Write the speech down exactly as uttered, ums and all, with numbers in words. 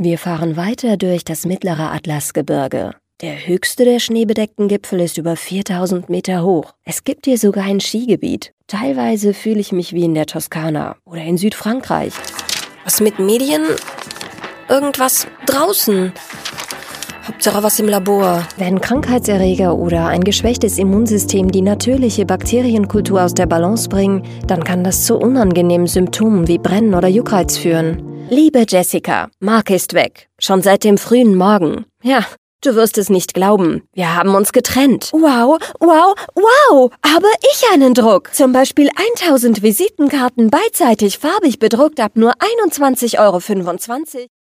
Wir fahren weiter durch das mittlere Atlasgebirge. Der höchste der schneebedeckten Gipfel ist über viertausend Meter hoch. Es gibt hier sogar ein Skigebiet. Teilweise fühle ich mich wie in der Toskana oder in Südfrankreich. Was mit Medien? Irgendwas draußen. Hauptsache was im Labor. Wenn Krankheitserreger oder ein geschwächtes Immunsystem die natürliche Bakterienkultur aus der Balance bringen, dann kann das zu unangenehmen Symptomen wie Brennen oder Juckreiz führen. Liebe Jessica, Mark ist weg. Schon seit dem frühen Morgen. Ja, du wirst es nicht glauben. Wir haben uns getrennt. Wow, wow, wow! Habe ich einen Druck. Zum Beispiel tausend Visitenkarten beidseitig farbig bedruckt ab nur einundzwanzig Euro fünfundzwanzig.